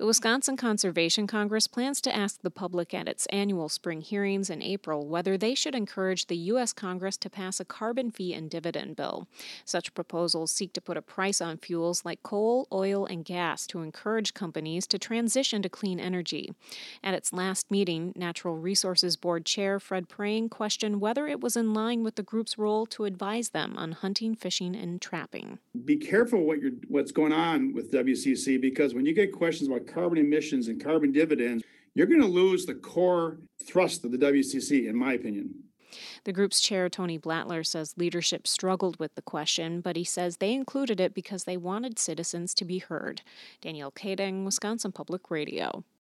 The Wisconsin Conservation Congress plans to ask the public at its annual spring hearings in April whether they should encourage the U.S. Congress to pass a carbon fee and dividend bill. Such proposals seek to put a price on fuels like coal, oil, and gas to encourage companies to transition to clean energy. At its last meeting, Natural Resources Board Chair Fred Prang questioned whether it was in line with the group's role to advise them on hunting, fishing, and trapping. Be careful what's going on with WCC, because when you get questions about carbon emissions and carbon dividends, you're going to lose the core thrust of the WCC, in my opinion. The group's chair, Tony Blattler, says leadership struggled with the question, but he says they included it because they wanted citizens to be heard. Danielle Kading, Wisconsin Public Radio.